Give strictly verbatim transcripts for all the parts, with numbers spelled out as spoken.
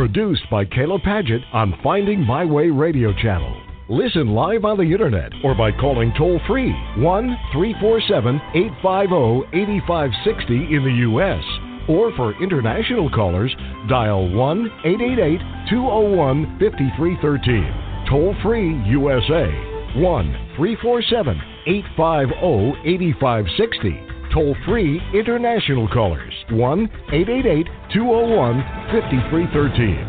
Produced by Kayla Padgett on Finding My Way Radio Channel. Listen live on the internet or by calling toll-free one three four seven, eight five zero, eight five six zero in the U S Or for international callers, dial one eight eight eight, two zero one, five three one three. Toll-free U S A, one three four seven, eight five zero, eight five six zero. Toll-free international callers, one eight eight eight, two zero one, five three one three.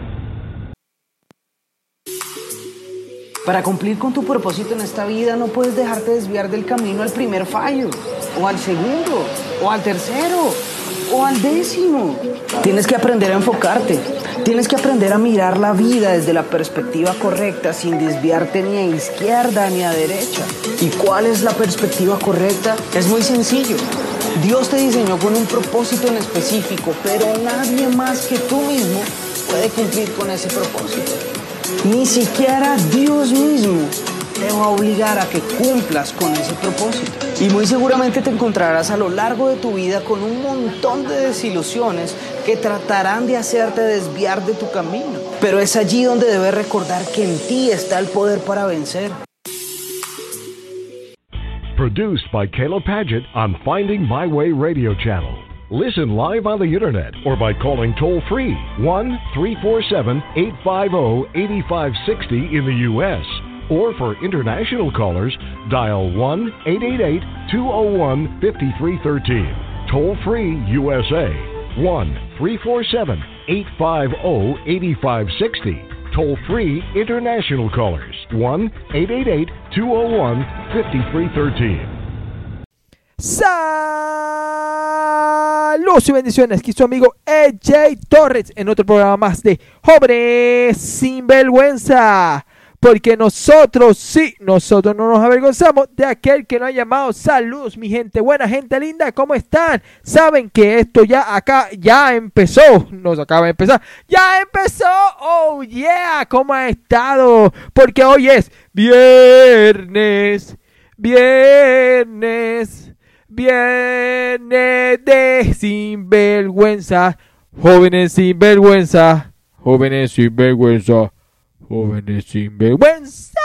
Para cumplir con tu propósito en esta vida no puedes dejarte desviar del camino al primer fallo, o al segundo, o al tercero, o al décimo. Tienes que aprender a enfocarte. Tienes que aprender a mirar la vida desde la perspectiva correcta sin desviarte ni a izquierda ni a derecha. ¿Y cuál es la perspectiva correcta? Es muy sencillo. Dios te diseñó con un propósito en específico, pero nadie más que tú mismo puede cumplir con ese propósito. Ni siquiera Dios mismo te va a obligar a que cumplas con ese propósito. Y muy seguramente te encontrarás a lo largo de tu vida con un montón de desilusiones que tratarán de hacerte desviar de tu camino. Pero es allí donde debes recordar que en ti está el poder para vencer. Produced by Kayla Padgett on Finding My Way Radio Channel. Listen live on the internet or by calling toll-free one three four seven, eight five zero, eight five six zero in the U S Or for international callers, dial one eight eight eight, two zero one, five three one three. Toll-free U S A, one three four seven, eight five zero, eight five six zero. Toll-free international callers, one eight eight eight, two zero one, five three one three. Saludos y bendiciones, aquí su amigo E J Torres en otro programa más de Jóvenes Sinvergüenza. Porque nosotros, sí, nosotros no nos avergonzamos de aquel que nos ha llamado. Saludos, mi gente buena, gente linda, ¿cómo están? Saben que esto ya acá, ya empezó, nos acaba de empezar, ya empezó, oh yeah, ¿cómo ha estado? Porque hoy es viernes, viernes, viernes de sinvergüenza, jóvenes sinvergüenza, jóvenes sinvergüenza. Jóvenes sinvergüenza.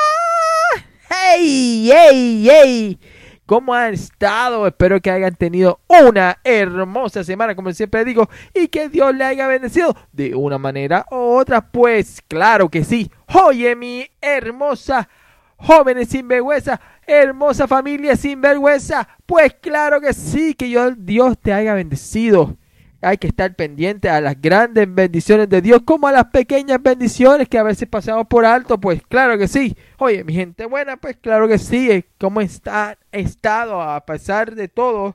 Hey, hey, hey. ¿Cómo han estado? Espero que hayan tenido una hermosa semana, como siempre digo, y que Dios le haya bendecido de una manera u otra. Pues claro que sí. Oye, mi hermosa jóvenes sinvergüenza, hermosa familia sinvergüenza. Pues claro que sí, que yo, Dios te haya bendecido. Hay que estar pendiente a las grandes bendiciones de Dios como a las pequeñas bendiciones que a veces pasamos por alto. Pues claro que sí. Oye, mi gente buena, pues claro que sí. ¿Cómo está estado a pesar de todo?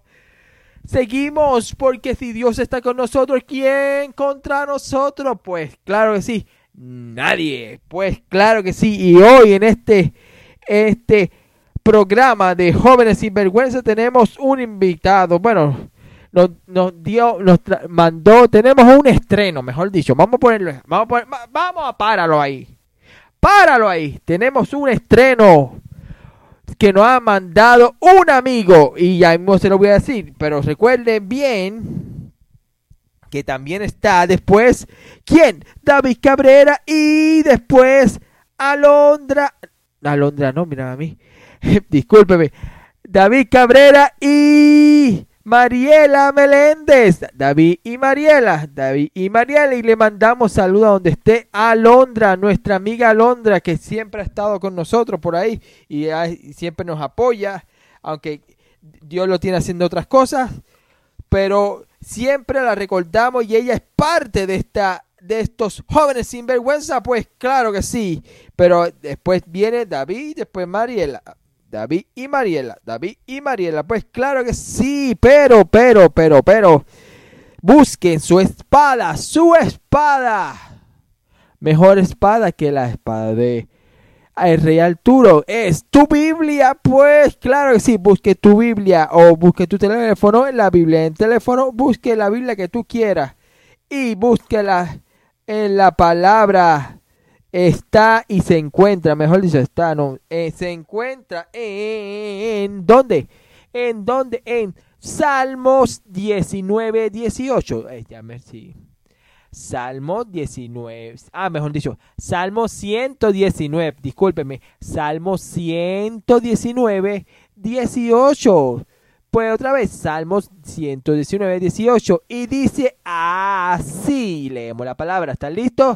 Seguimos, porque si Dios está con nosotros, ¿quién contra nosotros? Pues claro que sí. Nadie. Pues claro que sí. Y hoy en este, este programa de Jóvenes Sinvergüenza tenemos un invitado. Bueno... Nos, nos dio, nos tra- mandó, tenemos un estreno, mejor dicho, vamos a ponerlo, vamos a poner, va, vamos a páralo ahí, páralo ahí, tenemos un estreno que nos ha mandado un amigo, y ya mismo se lo voy a decir, pero recuerden bien que también está después, ¿quién? David Cabrera, y después Alondra, Alondra no, mira a mí, discúlpeme, David Cabrera y... Mariela Meléndez, David y Mariela, David y Mariela, y le mandamos saludos a donde esté Alondra, nuestra amiga Alondra, que siempre ha estado con nosotros por ahí y, y siempre nos apoya, aunque Dios lo tiene haciendo otras cosas, pero siempre la recordamos y ella es parte de esta, de estos jóvenes sinvergüenza, pues claro que sí, pero después viene David, después Mariela. David y Mariela, David y Mariela, pues claro que sí, pero, pero, pero, pero, busquen su espada, su espada, mejor espada que la espada de el Rey Arturo, es tu Biblia, pues claro que sí, busque tu Biblia o busque tu teléfono en la Biblia, en teléfono, busque la Biblia que tú quieras y búsquela en la palabra. Está y se encuentra, mejor dicho, está, no, eh, se encuentra en, en, ¿dónde? ¿En dónde? En Salmos diecinueve, dieciocho. Eh, ya me, sí. Salmo diecinueve. Ah, mejor dicho, Salmo ciento diecinueve. Discúlpeme. Salmo ciento diecinueve, dieciocho. Pues otra vez, Salmos ciento diecinueve, dieciocho. Y dice así. Leemos la palabra. ¿Están listos?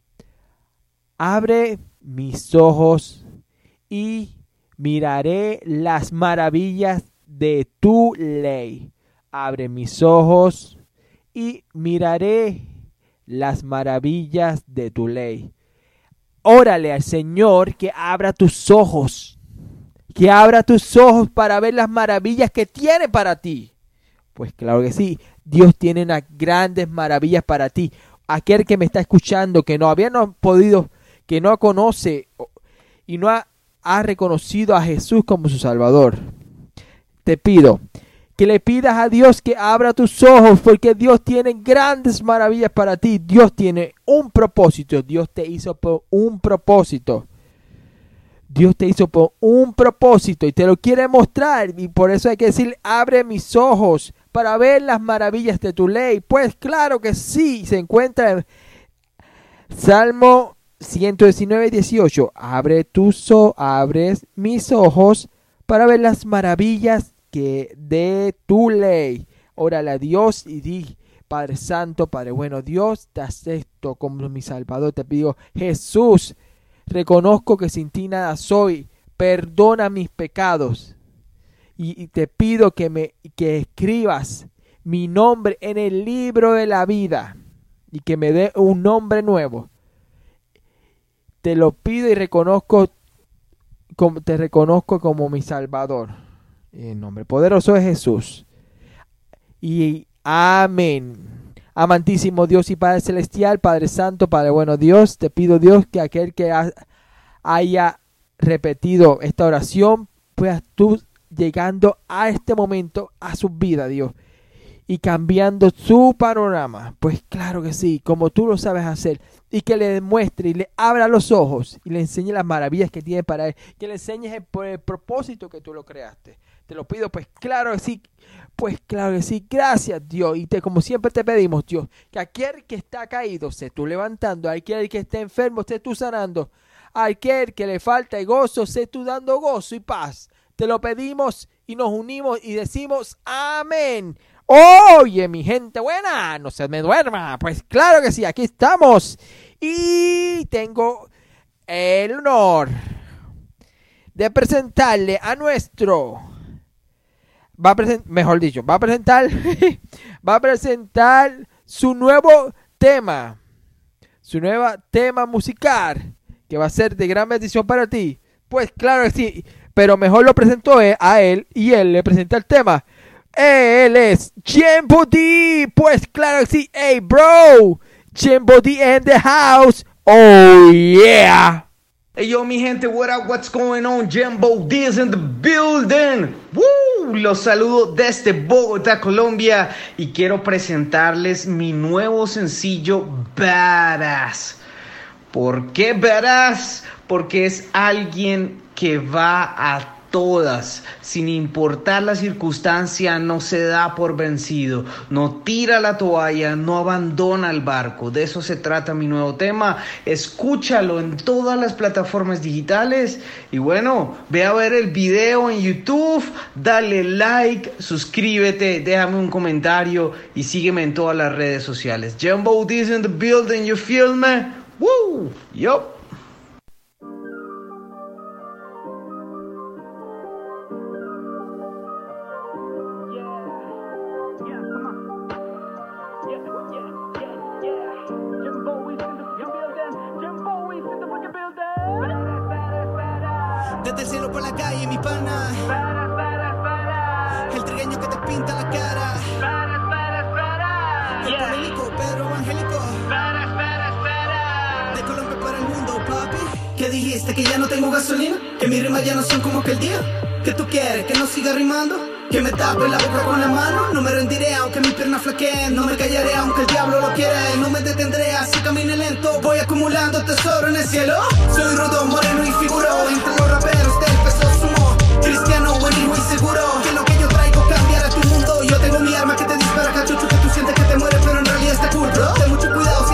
Abre mis ojos y miraré las maravillas de tu ley. Abre mis ojos y miraré las maravillas de tu ley. Órale al Señor que abra tus ojos. Que abra tus ojos para ver las maravillas que tiene para ti. Pues claro que sí. Dios tiene unas grandes maravillas para ti. Aquel que me está escuchando, que no había no podido, que no conoce y no ha, ha reconocido a Jesús como su Salvador. Te pido que le pidas a Dios que abra tus ojos, porque Dios tiene grandes maravillas para ti. Dios tiene un propósito. Dios te hizo por un propósito. Dios te hizo por un propósito y te lo quiere mostrar. Y por eso hay que decir, abre mis ojos para ver las maravillas de tu ley. Pues claro que sí, se encuentra en Salmo ciento diecinueve, dieciocho. Abre tus ojos, abres mis ojos para ver las maravillas que de tu ley. Órale a Dios y di, Padre Santo, Padre bueno, Dios, te acepto como mi Salvador. Te pido, Jesús, reconozco que sin ti nada soy. Perdona mis pecados. Y, y te pido que me que escribas mi nombre en el libro de la vida y que me dé un nombre nuevo. Te lo pido y reconozco como, te reconozco como mi Salvador. En el nombre poderoso de Jesús. Y amén. Amantísimo Dios y Padre Celestial, Padre Santo, Padre bueno Dios, te pido Dios que aquel que ha, haya repetido esta oración, puedas tú llegando a este momento a su vida, Dios, y cambiando su panorama. Pues claro que sí, como tú lo sabes hacer, y que le demuestre y le abra los ojos y le enseñe las maravillas que tiene para él, que le enseñes el, por el propósito que tú lo creaste. Te lo pido, pues claro que sí, pues claro que sí, gracias Dios, y te, como siempre te pedimos, Dios, que aquel que está caído, sé tú levantando, aquel que esté enfermo, sé tú sanando, aquel que le falta el gozo, sé tú dando gozo y paz. Te lo pedimos y nos unimos y decimos amén. Oye, mi gente buena, no se me duerma. Pues claro que sí, aquí estamos. Y tengo el honor de presentarle a nuestro, va a presentar, mejor dicho, va a presentar, va a presentar su nuevo tema, su nuevo tema musical, que va a ser de gran bendición para ti. Pues claro que sí, pero mejor lo presentó a él y él le presenta el tema. Él es Jembo D. Pues claro que sí. Hey bro, Jembo D in the house. Oh yeah. Hey yo mi gente, what up, what's going on? Jembo D is in the building. Woo! Los saludo desde Bogotá, Colombia, y quiero presentarles mi nuevo sencillo Badass. ¿Por qué Badass? Porque es alguien que va a todas, sin importar la circunstancia, no se da por vencido, no tira la toalla, no abandona el barco. De eso se trata mi nuevo tema. Escúchalo en todas las plataformas digitales y bueno, ve a ver el video en YouTube, dale like, suscríbete, déjame un comentario y sígueme en todas las redes sociales. Jembo D is in the building, you feel me? Woo! Yup. Desde el cielo por la calle, mi pana. El trigueño que te pinta la cara. El polémico, Pedro Evangélico. De Colombia para el mundo, papi. ¿Qué dijiste? ¿Que ya no tengo gasolina? ¿Que mis rimas ya no son como aquel día? ¿Que tú quieres? ¿Que no siga rimando? ¿Que me tape la boca con la mano? No me rendiré aunque mis piernas flaqueen. No me callaré aunque el diablo lo quiera. No me detendré así camine lento. Voy acumulando tesoro en el cielo. Soy rudo, moreno y figuro. Entre los raperos del peso sumo. Cristiano, buen hijo y seguro. Que lo que yo traigo cambiará tu mundo. Yo tengo mi arma que te dispara cachucho. Que tú sientes que te mueres pero en realidad está cool, bro. Ten mucho cuidado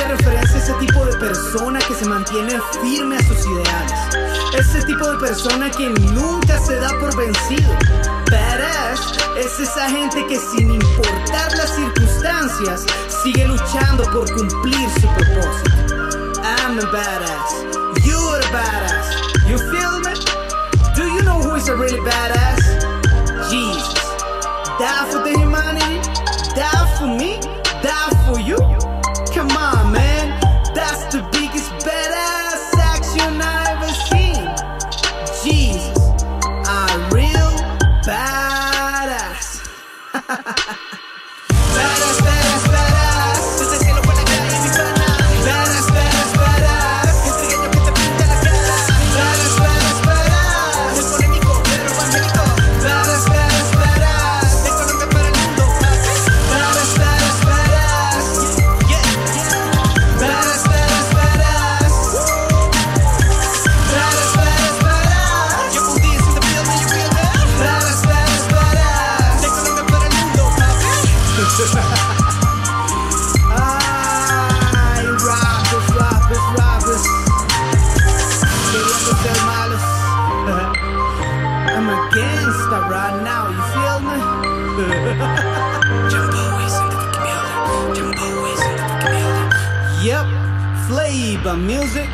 hace referencia a ese tipo de persona que se mantiene firme a sus ideales. Ese tipo de persona que nunca se da por vencido. Badass es esa gente que sin importar las circunstancias sigue luchando por cumplir su propósito. I'm a badass, you're a badass. You feel me? Do you know who is a really badass? Jesus. Die for the humanity, die for me, die for you. Come on, man, that's the biggest badass action I ever seen. Jesus, a real badass. Badass, badass, badass. Desde el cielo por la calle, mi pana. Badass, badass, badass. El trigueño que te pinta la cara. Badass, badass, badass. El polémico, pero evangélico. Badass, badass, badass. De Colombia para el mundo. Badass, badass, badass. Yeah, yeah. Badass, badass, badass. Badass, badass, badass. Yo put this in the building, you feel that? Badass, badass, badass. De Colombia para el mundo, ay, rappers, rappers, rappers. Queriendo ser malos. I'm a gangster right now, you feel me? Jumbo is in the fucking building. Jumbo is in the fucking building. Yep, Flavor Music.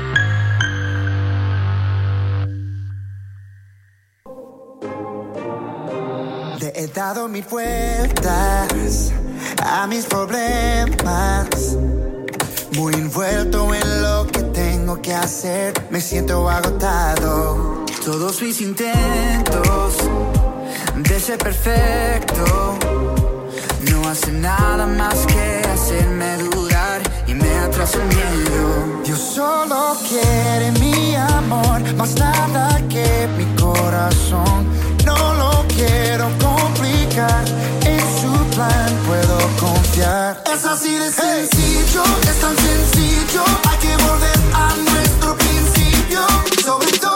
Le he dado mil vueltas a mis problemas, muy envuelto en lo que tengo que hacer. Me siento agotado. Todos mis intentos de ser perfecto no hacen nada más que hacerme dudar y me atrasa el miedo. Dios solo quiere mi amor, más nada que mi corazón. No lo quiero complicar, en su plan puedo confiar. Es así de sencillo, hey. Es tan sencillo. Hay que volver a nuestro principio. Sobre todo,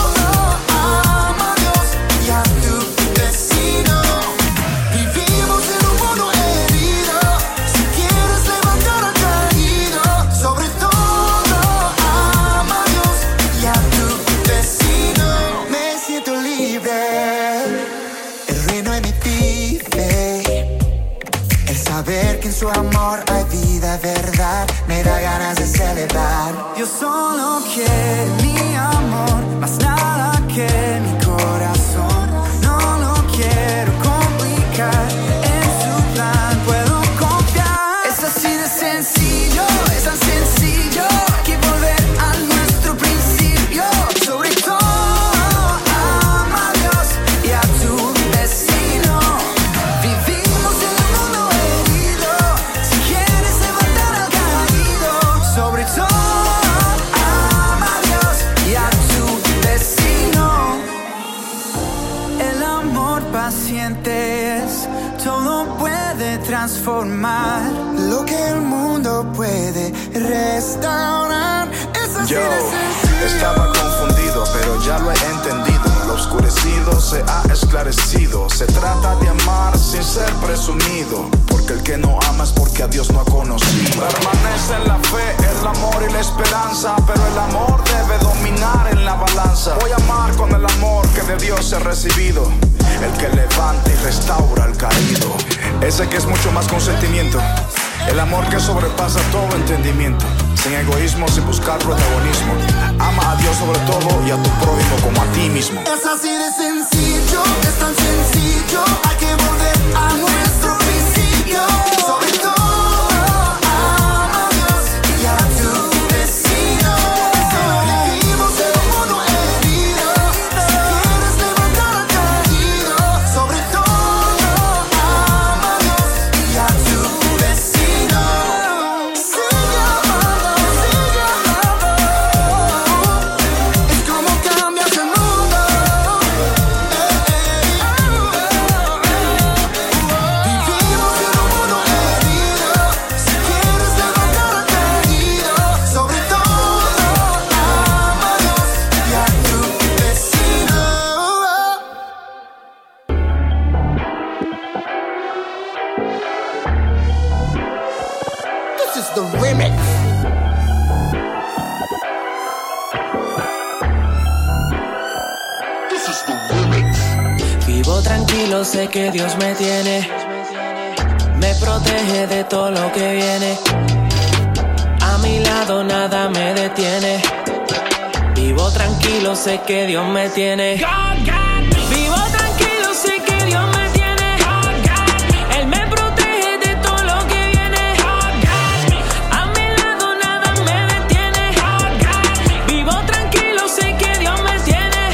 ama a Dios y a tu vecino. Vivimos en un mundo herido. Si quieres levantar al caído, sobre todo, ama a Dios y a tu vecino. Me siento libre. El reino en mí vive. El saber que en su amor hay vida, verdad, me da ganas de celebrar. Dios solo quiere mi amor, más nada que mi corazón. No lo quiero complicar, en su plan puedo confiar. Es así de sencillo, es tan sencillo. Hay que volver a nuestro principio. Sobre todo, ama a Dios y a tu vecino. Vivimos en un mundo herido. Si quieres levantar al caído, sobre todo, ama a Dios y a tu vecino. El amor paciente es, todo puede transformar lo que el mundo puede restaurar. Es así Yo de sencillo. estaba confundido, pero ya lo he entendido. Lo oscurecido se ha esclarecido. Se trata de amar sin ser presumido, porque el que no ama es porque a Dios no ha conocido. Permanece en la fe, el amor y la esperanza, pero el amor debe dominar en la balanza. Voy a amar con el amor que de Dios he recibido, el que levanta y restaura al caído. Ese que es mucho más que un sentimiento, el amor que sobrepasa todo entendimiento. Sin egoísmo, sin buscar protagonismo. Ama a Dios sobre todo y a tu prójimo como a ti mismo. Es así de sencillo, es tan sencillo. Hay que volver a nuestro principio. Sobre todo, ama a Dios y a tu vecino. Vivimos en un mundo herido. Si quieres levantar al caído, sobre todo, ama a Dios y a tu vecino. Sigue amando, sigue amando. Es como cambias el mundo. remix. This is the remix. Vivo tranquilo, sé que Dios me tiene. Me protege de todo lo que viene. A mi lado nada me detiene. Vivo tranquilo, sé que Dios me tiene. Vivo tranquilo, sé que Dios me tiene. Él me protege de todo lo que viene. A mi lado nada me detiene. Vivo tranquilo, sé que Dios me tiene.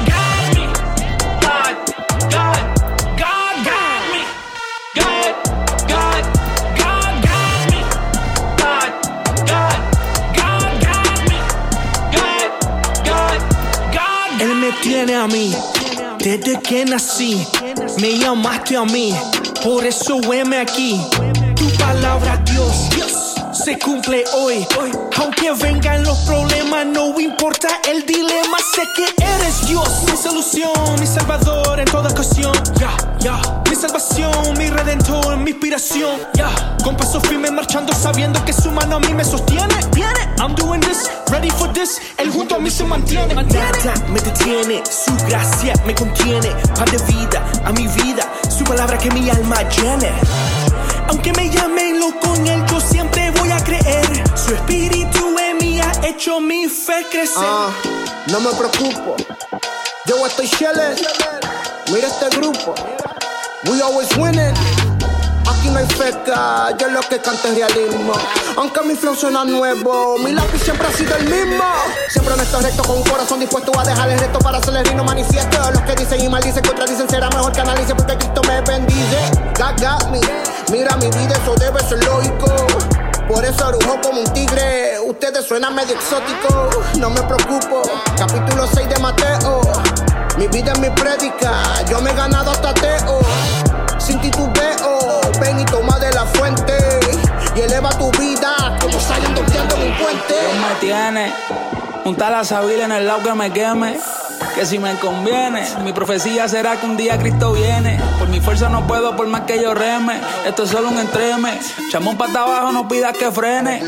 God, God, God got me. God, God, God got me. God, God, God got me. God, God, God. Él me tiene a mí. Desde que nací, me llamaste a mí, por eso veme aquí. Tu palabra, Dios, Dios, se cumple hoy. Aunque vengan los problemas, no importa el dilema. Sé que eres Dios, mi solución, mi salvador en toda ocasión. Ya, ya, mi salvación, mi redentor, mi inspiración. Ya, con paso firme marchando, sabiendo que su mano a mí me sostiene. Viene, I'm doing this, ready for this. Él junto a mí se mantiene. Nada me detiene, su gracia me contiene. Pan de vida a mi vida, su palabra que mi alma llene. Aunque me llamen loco en él, yo siempre voy a creer. Su espíritu en mí ha hecho mi fe crecer. Ah, no me preocupo, yo estoy chilling. Mira este grupo, we always winning. Aquí no hay feca, yo lo que canto es realismo. Aunque mi flow suena nuevo, mi lápiz siempre ha sido el mismo. Siempre honesto, recto, con un corazón dispuesto a dejar el reto para hacer el reino manifiesto. Los que dicen y maldicen, contradicen, será mejor que analice porque Cristo me bendice. God got me, mira mi vida, eso debe ser lógico. Por eso arujó como un tigre, ustedes suenan medio exótico. No me preocupo, capítulo seis de Mateo. Mi vida es mi prédica, yo me he ganado hasta ateo. Sin titubeo, ven y toma de la fuente y eleva tu vida como salen dormiendo en un puente. Dios me tiene, junta la sabila en el lado que me queme. Que si me conviene, mi profecía será que un día Cristo viene. Por mi fuerza no puedo, por más que yo reme. Esto es solo un entreme. Chamón pata abajo, no pidas que frene.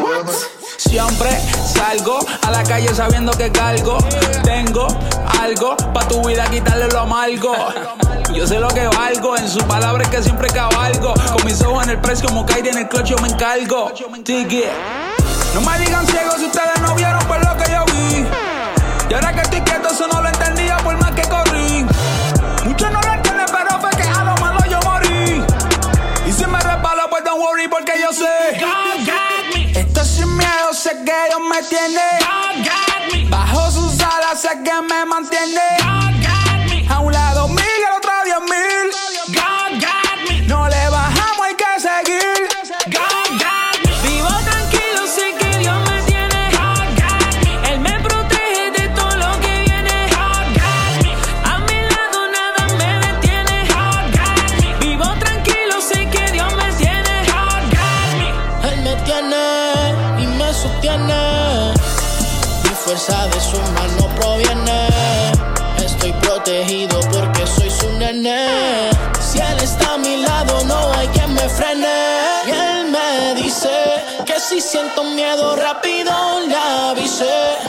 Siempre salgo a la calle sabiendo que cargo. Tengo algo pa' tu vida, quitarle lo amargo. Yo sé lo que valgo, en sus palabras que siempre cabalgo. Con mis ojos en el precio, como Kairi en el clutch yo me encargo. Tiki. No me digan ciegos si ustedes no vieron por lo que yo vi. Y ahora que estoy quieto, eso no lo entendía por más que corrí. Muchos no lo entienden, pero fue que a lo malo yo morí. Y si me resbalo, pues don't worry, porque yo sé God got me. Estoy sin miedo, sé que Dios me tiene. God got me. Bajo sus alas, sé que me mantiene. God got me. A un lado mil y al otro diez mil. God got me. No le bajamos, hay que seguir. God got me. Vivo tranquilo, sé que Dios me tiene. God got me. Él me protege de todo lo que viene. God got me. A mi lado nada me detiene. God got me. Vivo tranquilo, sé que Dios me tiene. God got me. Él me tiene y me sostiene. Mi fuerza de su mano proviene. Estoy protegido porque soy su nene. Si él está a mi lado no hay quien me frene. Y él me dice que si siento miedo rápido le avise.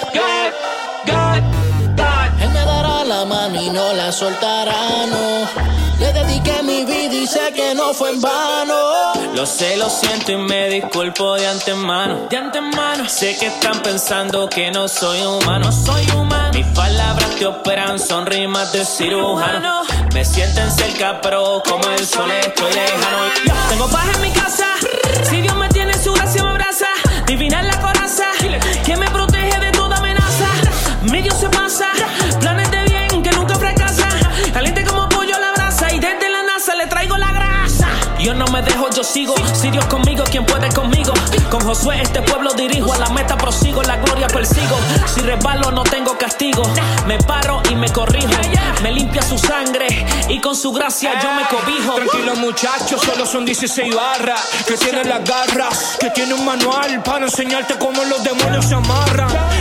God, God, God. Él me dará la mano y no la soltará, no. Le dediqué mi vida y sé que no fue en vano. Lo sé, lo siento y me disculpo de antemano. De antemano. Sé que están pensando que no soy humano. Soy humano. Mis palabras te operan, son rimas de cirujano. Me sienten cerca, pero como el sol estoy lejano. Tengo paz en mi casa. Si Dios me tiene, su gracia me abraza. Divina es la coraza, que me protege de toda amenaza. Mi Dios se pasa, planes de bien que nunca fracasan. Caliente como pollo a la brasa y desde la NASA le traigo la grasa. Yo no me dejo, yo sigo. Si Dios conmigo, ¿quién puede conmigo? Con Josué este pueblo dirijo. A la meta prosigo, la gloria persigo. Si resbalo no tengo castigo. Me paro y me corrijo. Me limpia su sangre y con su gracia yo me cobijo. Tranquilo muchachos, solo son dieciséis barras. Que tienen las garras, que tiene un manual para enseñarte cómo los demonios se amarran. Cómo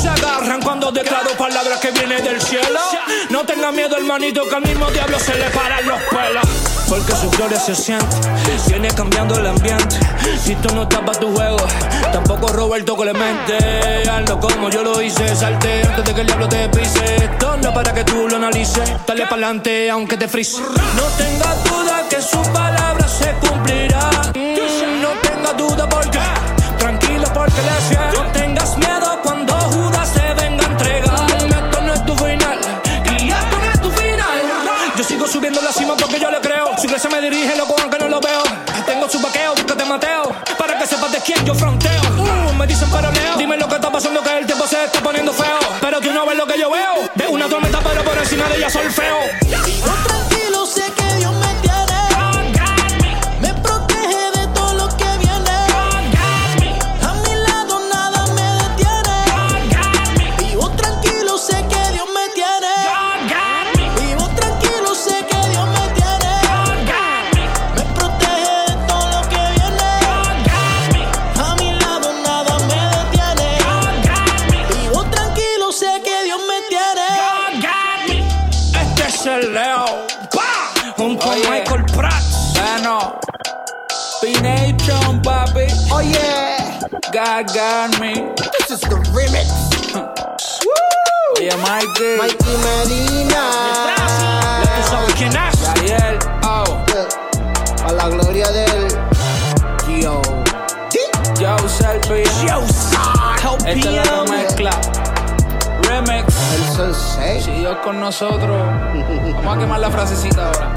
se agarran cuando declaro palabras que vienen del cielo. No tenga miedo, hermanito, que al mismo diablo se le paran los pelos. Porque su gloria se siente, viene cambiando el ambiente. Si tú no estás pa' tu juego, tampoco Roberto Clemente. Hazlo como yo lo hice, salte antes de que el diablo te pise. Esto no es para que tú lo analices, dale pa'lante aunque te frise. No tengas duda que su palabra se cumplirá. mm, No tengas duda porque, tranquilo porque le fiel. No tengas miedo cuando Judas se venga a entregar. Esto no es tu final, y esto no es tu final. Yo sigo subiendo la cima porque yo le creo. Su iglesia me dirige, loco, aunque no lo veo. Tengo su vaqueo, búscate Mateo, para que sepas de quién yo fronteo. Uh, me dicen paraleo, dime lo que está pasando, que el tiempo se está poniendo feo. Pero tú no ves lo que yo veo, ves una tormenta pero por encima de ella solfeo. Vivo tranquilo, sé que Dios me tiene. Me protege de todo lo que viene. A mi lado nada me detiene. Vivo tranquilo, sé que Dios me tiene. Vivo tranquilo, sé que Dios me tiene. Me protege de todo lo que viene. A mi lado nada me detiene. Vivo tranquilo, sé que Dios me tiene. Este es el Leo, ¡pah! Junto a Michael Pratt. Bueno, P-Nation, papi. Oh yeah, God got me. this is the remix. Oye, Mikey. Mikey Medina. Ya tú sabes quién es. Ariel, oh. A la gloria del Yo. Yo, Selfie. Yo, help Esta es la mezcla. Remix. El sensei. Si Dios con nosotros. Vamos a quemar la frasecita ahora.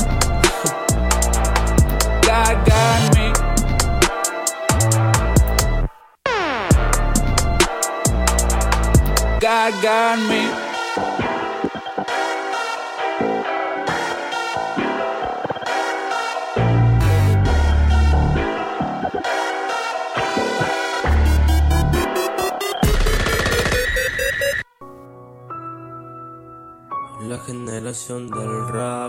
God got me. God got me. La generación del rap.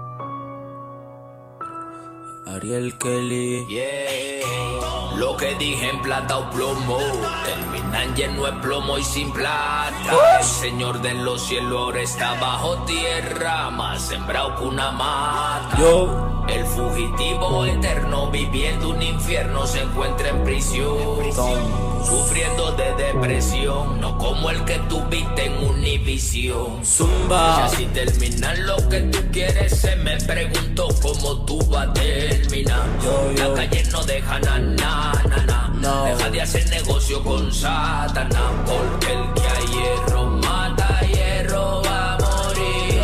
Ariel Kelly. Yeah. Lo que dije en plata o plomo terminan lleno de plomo y sin plata. El Señor de los cielos ahora está bajo tierra, más sembrado que una mata. Yo. El fugitivo eterno viviendo un infierno se encuentra en prisión, sufriendo de depresión, no como el que tuviste en Univisión. Zumba. Ya si terminan lo que tú quieres, se me preguntó cómo tú vas a terminar. Yo, yo. La calle no deja na, na, na, na. No. Deja de hacer negocio con Satanás, porque el que a hierro mata, a hierro va a morir.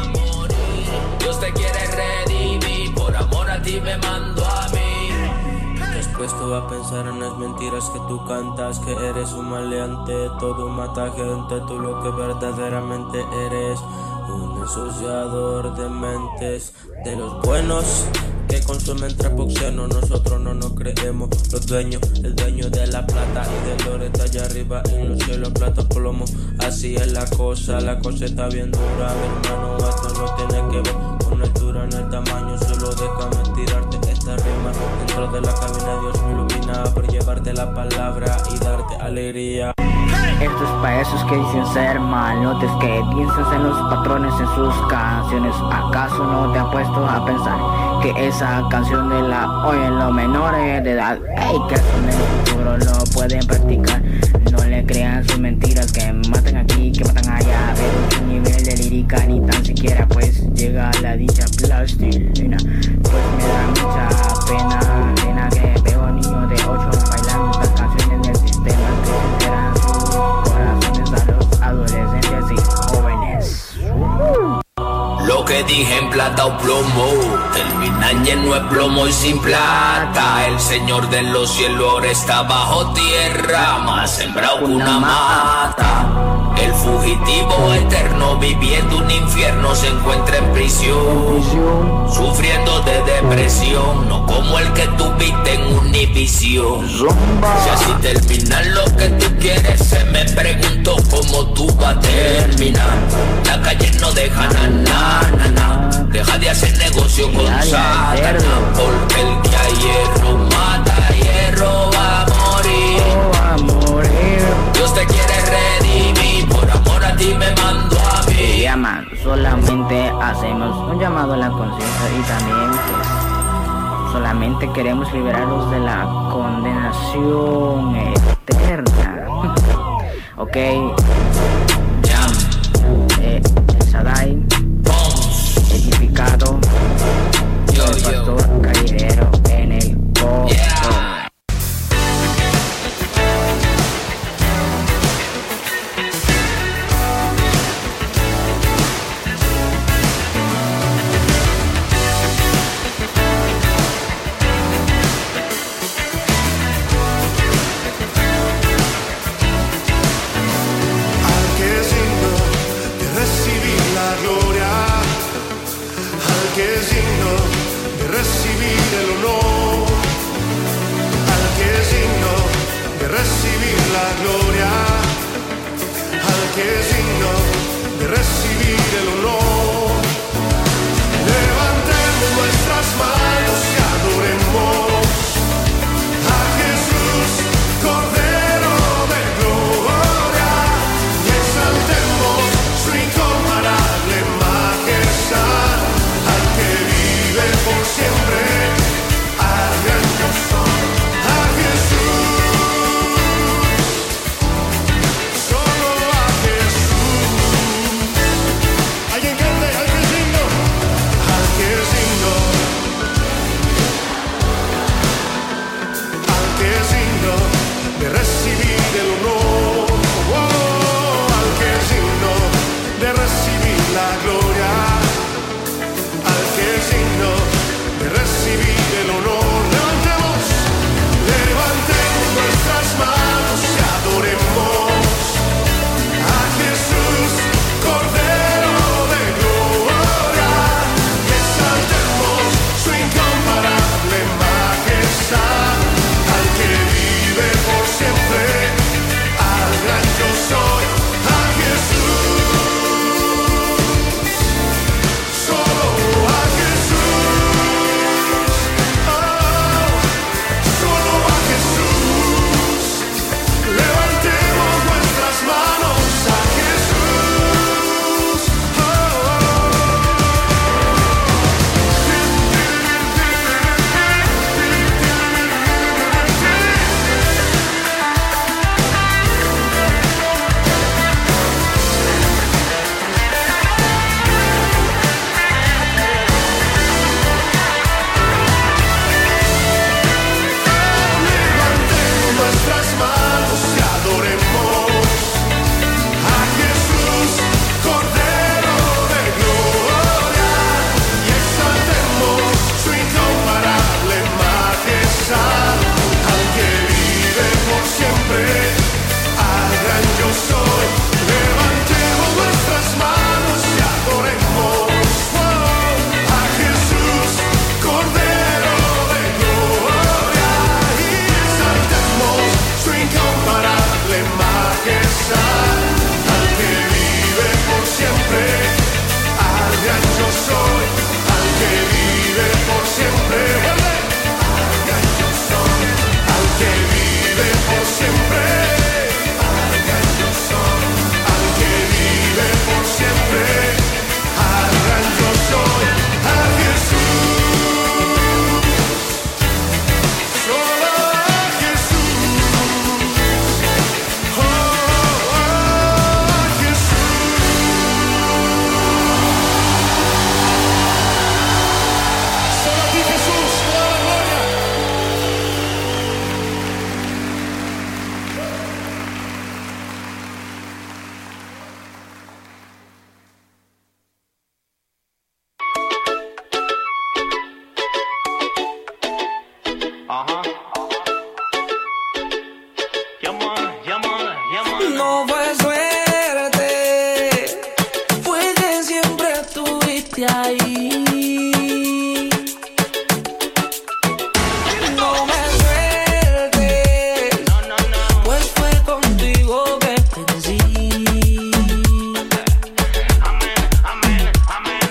Dios te quiere redimir, por amor a ti me mando a mí. Después tú vas a pensar en las mentiras que tú cantas, que eres un maleante, todo un mata gente, tú lo que verdaderamente eres, un ensuciador de mentes, de los buenos que consumen trapoxeno. Nosotros no nos creemos los dueños, el dueño de la plata y del oro está allá arriba en los cielos, plata plomo. Así es la cosa, la cosa está bien dura, hermano, esto no tiene que ver con la altura ni el tamaño, solo déjame tirarte esta rima. Dentro de la cabina Dios me ilumina por llevarte la palabra y darte alegría. Estos pa' esos que dicen ser malotes, que piensas en los patrones en sus canciones. ¿Acaso no te han puesto a pensar que esa canción de la oyen los menores de edad? Ey, que son en el futuro lo pueden practicar. No le crean sus mentiras, que matan aquí, que matan allá. Pero su nivel de lírica ni tan siquiera pues llega a la dicha plastilina. Pues me da mucha pena, pena que veo niños de ocho bailando estas canciones en el sistema que serán corazones a los adolescentes y jóvenes. Lo que dije en plata o plomo terminan lleno de plomo y sin plata. El Señor de los cielos ahora está bajo tierra, más sembrado que una mata. El fugitivo eterno viviendo un infierno se encuentra en prisión, sufriendo de depresión, no como el que tuviste en Univisión. Si así terminan lo que tú quieres, se me preguntó cómo tú vas a terminar. La calle no deja na, na, na, na. Deja de hacer negocio con Satanás, porque el que a hierro mata, a hierro va a morir. Dios te quiere redimir, Sinceramente queremos liberarnos de la condenación eterna. Ok, Jam, eh, Sadai, edificado, yo, el pastor Caidero en el coro. Yeah.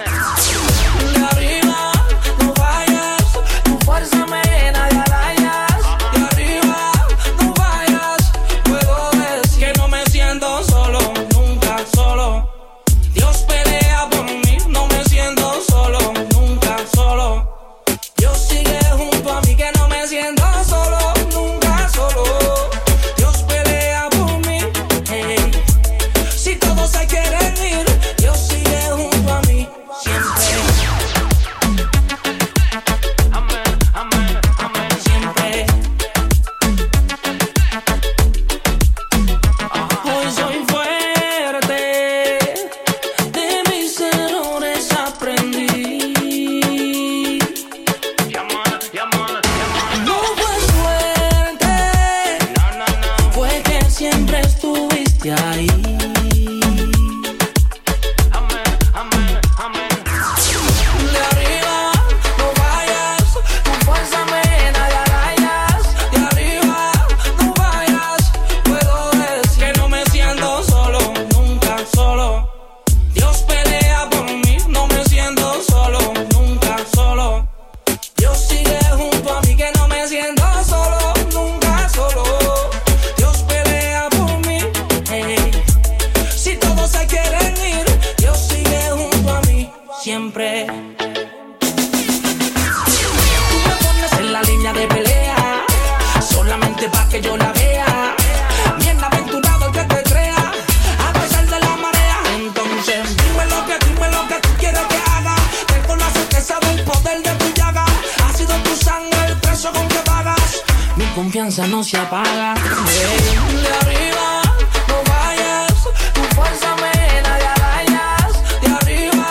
Fuerza me llena de agallas. siempre estuviste ahí. Siempre. Tú me pones en la línea de pelea, solamente pa' que yo la vea. Bienaventurado el que te crea, a pesar de la marea. Entonces, dime lo que, dime lo que tú quieres que haga. Tengo la certeza del poder de tu llaga. Ha sido tu sangre el precio con que pagas. Mi confianza no se apaga. Hey, de arriba, no vayas, tu fuerza me nadie arañas. De arriba.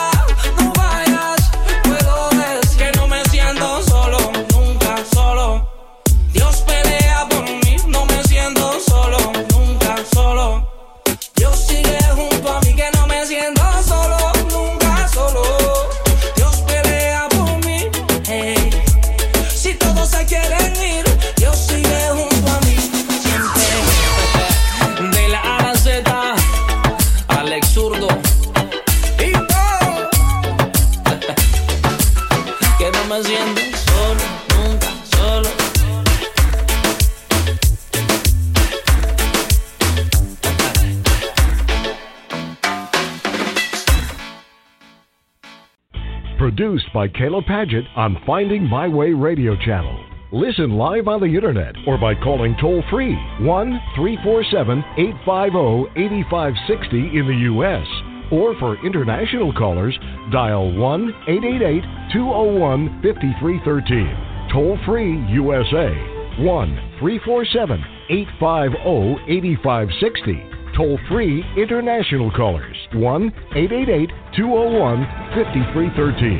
Produced by Caleb Paget on Finding My Way Radio Channel. Listen live on the internet or by calling toll-free one three four seven, eight five zero, eight five six zero in the U S Or for international callers, dial one eight eight eight, two zero one, five three one three. Toll-free U S A, one three four seven, eight five zero, eight five six zero. Toll-free international callers, one eight eight eight, two zero one, five three one three.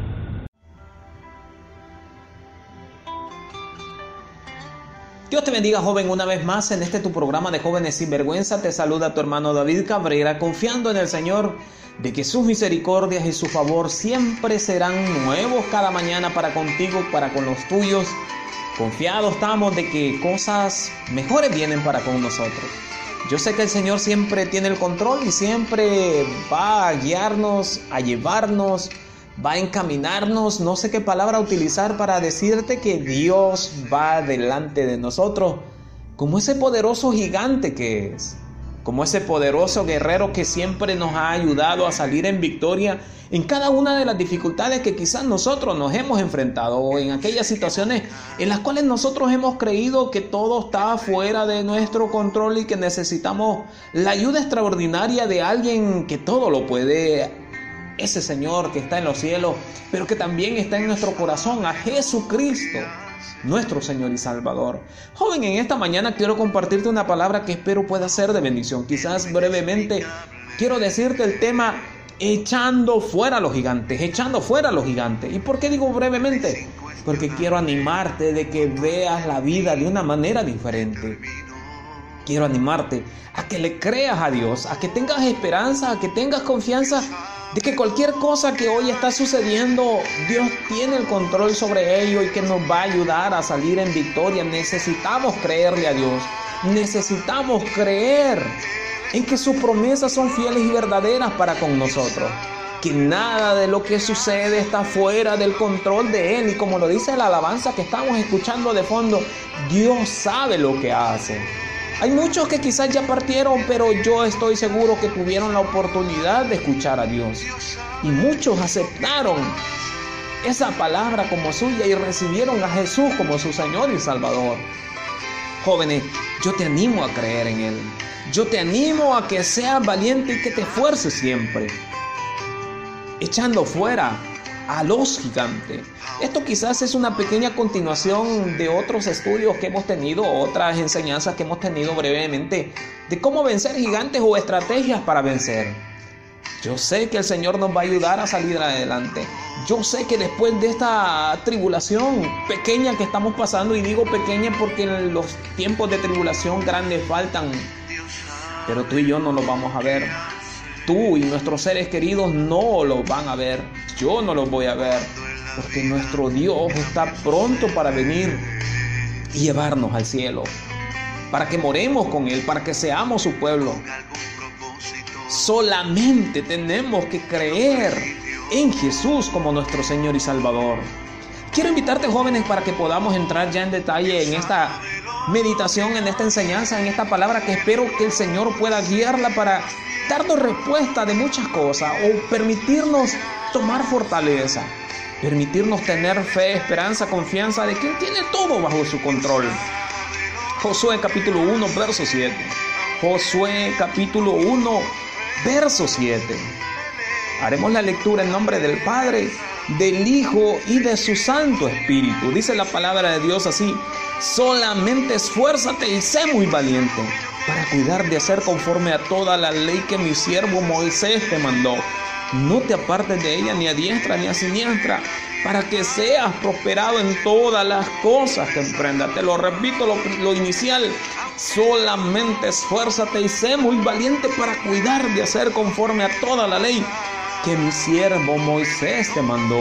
Dios te bendiga, joven, una vez más en este tu programa de Jóvenes Sin Vergüenza. Te saluda tu hermano David Cabrera, confiando en el Señor de que sus misericordias y su favor siempre serán nuevos cada mañana para contigo, para con los tuyos. Confiados estamos de que cosas mejores vienen para con nosotros. Yo sé que el Señor siempre tiene el control y siempre va a guiarnos, a llevarnos, va a encaminarnos. No sé qué palabra utilizar para decirte que Dios va delante de nosotros como ese poderoso gigante que es, como ese poderoso guerrero que siempre nos ha ayudado a salir en victoria en cada una de las dificultades que quizás nosotros nos hemos enfrentado, o en aquellas situaciones en las cuales nosotros hemos creído que todo está fuera de nuestro control y que necesitamos la ayuda extraordinaria de alguien que todo lo puede, ese Señor que está en los cielos, pero que también está en nuestro corazón, a Jesucristo, nuestro Señor y Salvador. Joven, en esta mañana quiero compartirte una palabra que espero pueda ser de bendición. Quizás brevemente quiero decirte el tema echando fuera a los gigantes, echando fuera a los gigantes. ¿Y por qué digo brevemente? Porque quiero animarte de que veas la vida de una manera diferente. Quiero animarte a que le creas a Dios, a que tengas esperanza, a que tengas confianza de que cualquier cosa que hoy está sucediendo, Dios tiene el control sobre ello y que nos va a ayudar a salir en victoria. Necesitamos creerle a Dios, necesitamos creer en que sus promesas son fieles y verdaderas para con nosotros, que nada de lo que sucede está fuera del control de Él, y como lo dice la alabanza que estamos escuchando de fondo, Dios sabe lo que hace. Hay muchos que quizás ya partieron, pero yo estoy seguro que tuvieron la oportunidad de escuchar a Dios, y muchos aceptaron esa palabra como suya y recibieron a Jesús como su Señor y Salvador. Jóvenes, yo te animo a creer en Él. Yo te animo a que seas valiente y que te esfuerces siempre, echando fuera a los gigantes. Esto quizás es una pequeña continuación de otros estudios que hemos tenido, otras enseñanzas que hemos tenido brevemente, de cómo vencer gigantes o estrategias para vencer. Yo sé que el Señor nos va a ayudar a salir adelante. Yo sé que después de esta tribulación pequeña que estamos pasando, y digo pequeña porque en los tiempos de tribulación grandes faltan, pero tú y yo no los vamos a ver. Tú y nuestros seres queridos no los van a ver. Yo no los voy a ver, porque nuestro Dios está pronto para venir y llevarnos al cielo, para que moremos con Él, para que seamos su pueblo. Solamente tenemos que creer en Jesús como nuestro Señor y Salvador. Quiero invitarte, jóvenes, para que podamos entrar ya en detalle en esta meditación, en esta enseñanza, en esta palabra, que espero que el Señor pueda guiarla para darnos respuesta de muchas cosas, o permitirnos tomar fortaleza, permitirnos tener fe, esperanza, confianza de que Él tiene todo bajo su control. Josué capítulo uno, verso siete. Josué capítulo uno, verso siete. Haremos la lectura en nombre del Padre, del Hijo y de su Santo Espíritu. Dice la palabra de Dios así: solamente esfuérzate y sé muy valiente para cuidar de hacer conforme a toda la ley que mi siervo Moisés te mandó. No te apartes de ella ni a diestra ni a siniestra, para que seas prosperado en todas las cosas que emprendas. Te lo repito, lo, lo inicial: solamente esfuérzate y sé muy valiente para cuidar de hacer conforme a toda la ley que mi siervo Moisés te mandó.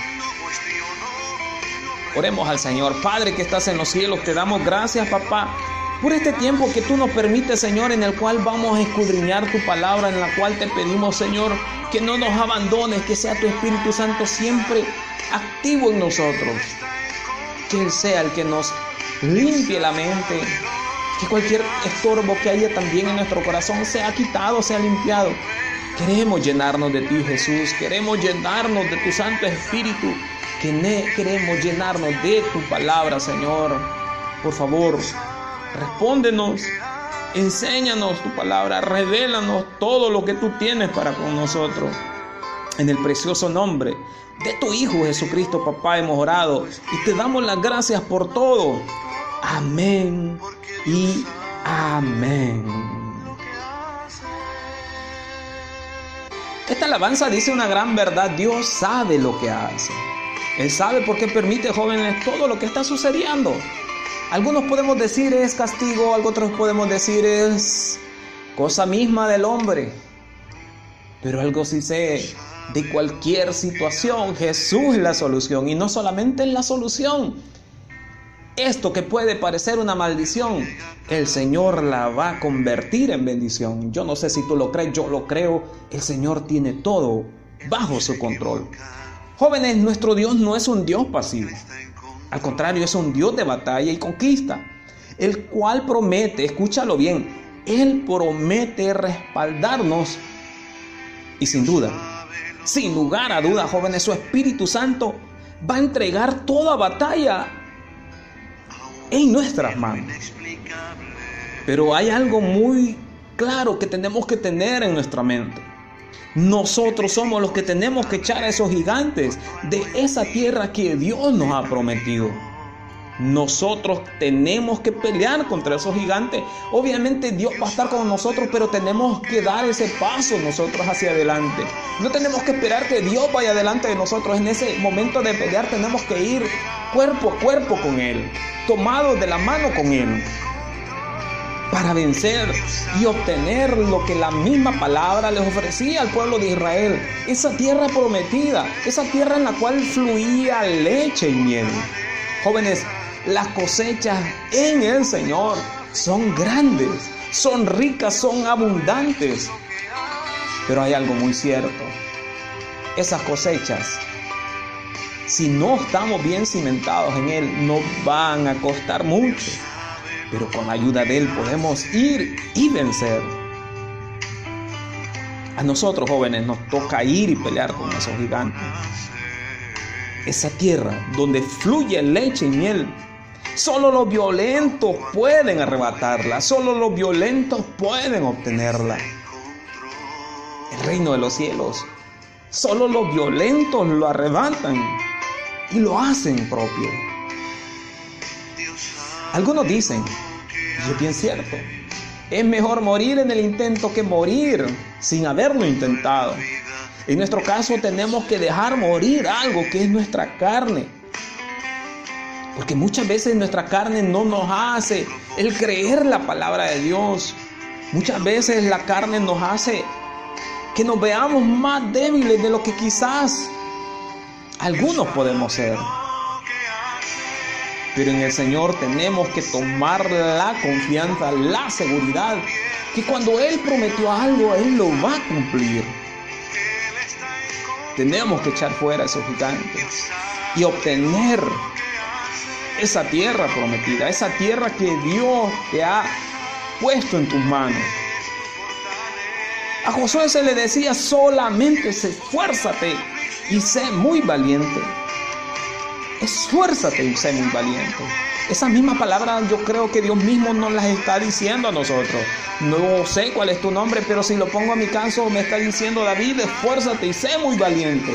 Oremos al Señor. Padre que estás en los cielos, te damos gracias, papá, por este tiempo que tú nos permites, Señor, en el cual vamos a escudriñar tu palabra, en la cual te pedimos, Señor, que no nos abandones, que sea tu Espíritu Santo siempre activo en nosotros, que Él sea el que nos limpie la mente, que cualquier estorbo que haya también en nuestro corazón sea quitado, sea limpiado. Queremos llenarnos de ti, Jesús, queremos llenarnos de tu Santo Espíritu, queremos llenarnos de tu palabra, Señor. Por favor, respóndenos, enséñanos tu palabra, revélanos todo lo que tú tienes para con nosotros. En el precioso nombre de tu Hijo Jesucristo, papá, hemos orado y te damos las gracias por todo. Amén y amén. Esta alabanza dice una gran verdad: Dios sabe lo que hace. Él sabe por qué permite, jóvenes, todo lo que está sucediendo. Algunos podemos decir es castigo, otros podemos decir es cosa misma del hombre. Pero algo sí sé: de cualquier situación, Jesús es la solución. Y no solamente es la solución. Esto que puede parecer una maldición, el Señor la va a convertir en bendición. Yo no sé si tú lo crees, yo lo creo. El Señor tiene todo bajo su control. Jóvenes, nuestro Dios no es un Dios pasivo. Al contrario, es un Dios de batalla y conquista, el cual promete, escúchalo bien, Él promete respaldarnos. Y sin duda, sin lugar a duda, jóvenes, su Espíritu Santo va a entregar toda batalla en nuestras manos. Pero hay algo muy claro que tenemos que tener en nuestra mente. Nosotros somos los que tenemos que echar a esos gigantes de esa tierra que Dios nos ha prometido. Nosotros tenemos que pelear contra esos gigantes. Obviamente Dios va a estar con nosotros, pero tenemos que dar ese paso nosotros hacia adelante. No tenemos que esperar que Dios vaya delante de nosotros. En ese momento de pelear tenemos que ir cuerpo a cuerpo con Él, tomados de la mano con Él, para vencer y obtener lo que la misma palabra les ofrecía al pueblo de Israel. Esa tierra prometida, esa tierra en la cual fluía leche y miel. Jóvenes, las cosechas en el Señor son grandes, son ricas, son abundantes. Pero hay algo muy cierto: esas cosechas, si no estamos bien cimentados en Él, nos van a costar mucho. Pero con la ayuda de Él podemos ir y vencer. A nosotros, jóvenes, nos toca ir y pelear con esos gigantes. Esa tierra donde fluye leche y miel, solo los violentos pueden arrebatarla, solo los violentos pueden obtenerla. El reino de los cielos, solo los violentos lo arrebatan y lo hacen propio. Algunos dicen, y es bien cierto, es mejor morir en el intento que morir sin haberlo intentado. En nuestro caso tenemos que dejar morir algo que es nuestra carne, porque muchas veces nuestra carne no nos hace el creer la palabra de Dios. Muchas veces la carne nos hace que nos veamos más débiles de lo que quizás algunos podemos ser. Pero en el Señor tenemos que tomar la confianza, la seguridad, que cuando Él prometió algo, Él lo va a cumplir. Tenemos que echar fuera a esos gigantes y obtener esa tierra prometida, esa tierra que Dios te ha puesto en tus manos. A Josué se le decía solamente esfuérzate y sé muy valiente. Esfuérzate y sé muy valiente. Esas mismas palabras yo creo que Dios mismo nos las está diciendo a nosotros. No sé cuál es tu nombre, pero si lo pongo a mi caso me está diciendo David, esfuérzate y sé muy valiente.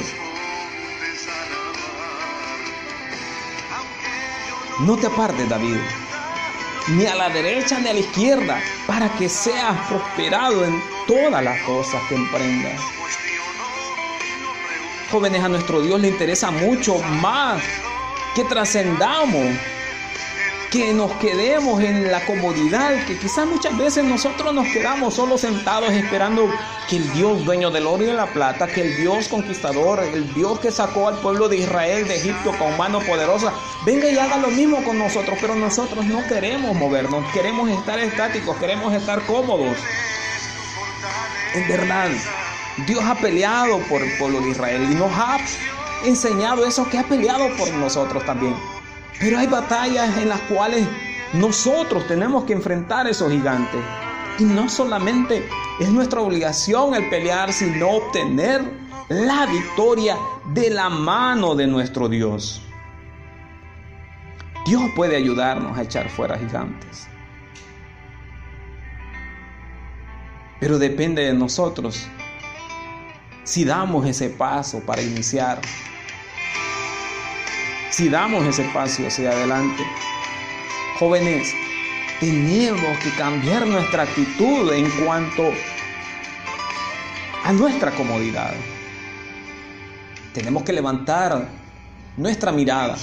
No te apartes, David, ni a la derecha ni a la izquierda, para que seas prosperado en todas las cosas que emprendas. Jóvenes, a nuestro Dios le interesa mucho más que trascendamos, que nos quedemos en la comodidad, que quizás muchas veces nosotros nos quedamos solo sentados esperando que el Dios dueño del oro y de la plata, que el Dios conquistador, el Dios que sacó al pueblo de Israel de Egipto con mano poderosa, venga y haga lo mismo con nosotros. Pero nosotros no queremos movernos, queremos estar estáticos, queremos estar cómodos. En verdad, Dios ha peleado por el pueblo de Israel y nos ha enseñado eso, que ha peleado por nosotros también. Pero hay batallas en las cuales nosotros tenemos que enfrentar esos gigantes. Y no solamente es nuestra obligación el pelear, sino obtener la victoria de la mano de nuestro Dios. Dios puede ayudarnos a echar fuera gigantes. Pero depende de nosotros si damos ese paso para iniciar. Si damos ese paso hacia adelante. Jóvenes, tenemos que cambiar nuestra actitud en cuanto a nuestra comodidad. Tenemos que levantar nuestra mirada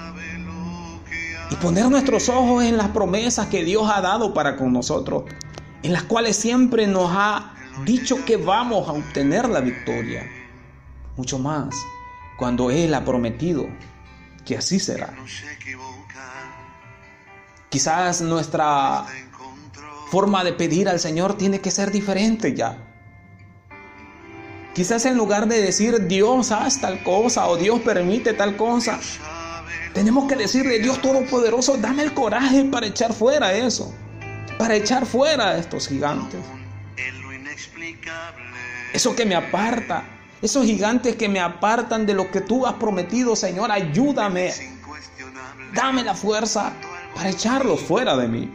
y poner nuestros ojos en las promesas que Dios ha dado para con nosotros, en las cuales siempre nos ha dicho que vamos a obtener la victoria. Mucho más cuando Él ha prometido que así será. Quizás nuestra forma de pedir al Señor tiene que ser diferente ya. Quizás en lugar de decir Dios haz tal cosa o Dios permite tal cosa, tenemos que decirle Dios Todopoderoso, dame el coraje para echar fuera eso, para echar fuera a estos gigantes. Eso que me aparta, esos gigantes que me apartan de lo que tú has prometido, Señor, ayúdame. Dame la fuerza para echarlos fuera de mí.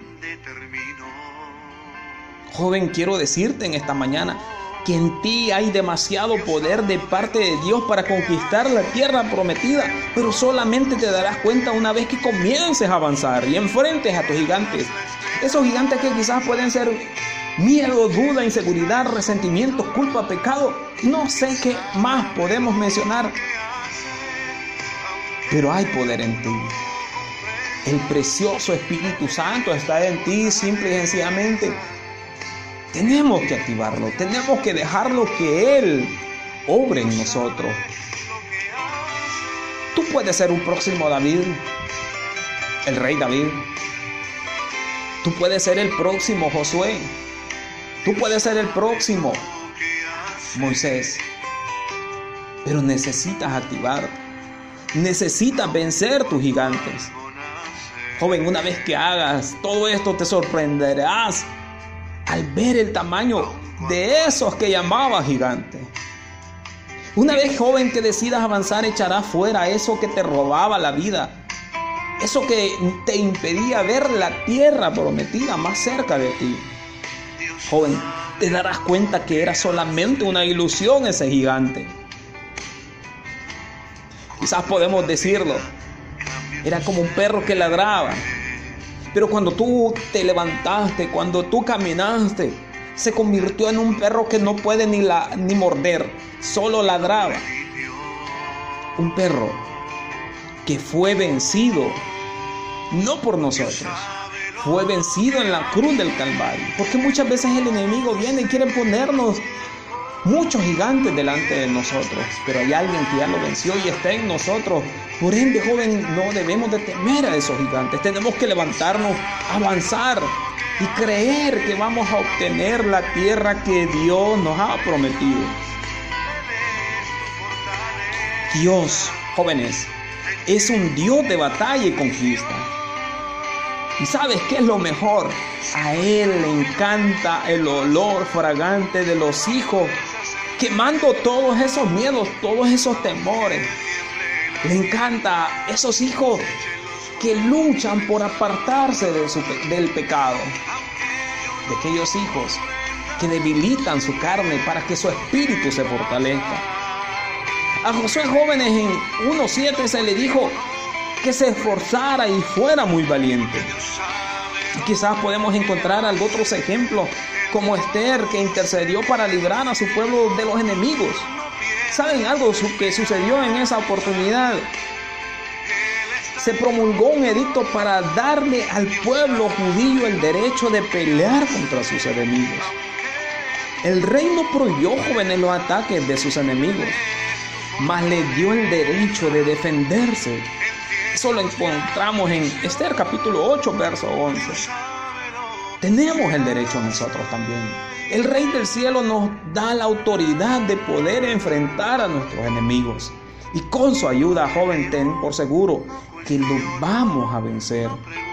Joven, quiero decirte en esta mañana que en ti hay demasiado poder de parte de Dios para conquistar la tierra prometida, pero solamente te darás cuenta una vez que comiences a avanzar y enfrentes a tus gigantes. Esos gigantes que quizás pueden ser miedo, duda, inseguridad, resentimiento, culpa, pecado, no sé qué más podemos mencionar. Pero hay poder en ti. El precioso Espíritu Santo está en ti, simple y sencillamente. Tenemos que activarlo, tenemos que dejarlo que Él obre en nosotros. Tú puedes ser un próximo David, el rey David. Tú puedes ser el próximo Josué. Tú puedes ser el próximo Moisés. Pero necesitas activarte. Necesitas vencer tus gigantes. Joven, una vez que hagas todo esto, te sorprenderás al ver el tamaño de esos que llamabas gigantes. Una vez, joven, que decidas avanzar, echarás fuera eso que te robaba la vida. Eso que te impedía ver la tierra prometida más cerca de ti. Joven, te darás cuenta que era solamente una ilusión ese gigante. Quizás podemos decirlo, era como un perro que ladraba. Pero cuando tú te levantaste, cuando tú caminaste, se convirtió en un perro que no puede ni, la, ni morder, solo ladraba. Un perro que fue vencido, no por nosotros, fue vencido en la cruz del Calvario. Porque muchas veces el enemigo viene y quiere ponernos muchos gigantes delante de nosotros, pero hay alguien que ya lo venció y está en nosotros. Por ende, joven, no debemos de temer a esos gigantes. Tenemos que levantarnos, avanzar y creer que vamos a obtener la tierra que Dios nos ha prometido. Dios, jóvenes, es un Dios de batalla y conquista. ¿Y sabes qué es lo mejor? A Él le encanta el olor fragante de los hijos, quemando todos esos miedos, todos esos temores. Le encanta esos hijos que luchan por apartarse de su, del pecado. De aquellos hijos que debilitan su carne para que su espíritu se fortalezca. A Josué, jóvenes, en uno siete se le dijo que se esforzara y fuera muy valiente. Y quizás podemos encontrar algunos otros ejemplos, como Esther, que intercedió para librar a su pueblo de los enemigos. ¿Saben algo que sucedió en esa oportunidad? Se promulgó un edicto para darle al pueblo judío el derecho de pelear contra sus enemigos. El rey no prohibió, jóvenes, los ataques de sus enemigos, mas le dio el derecho de defenderse. Eso lo encontramos en Esther capítulo ocho, verso once. Tenemos el derecho nosotros también. El Rey del Cielo nos da la autoridad de poder enfrentar a nuestros enemigos. Y con su ayuda, joven, ten por seguro que lo vamos a vencer.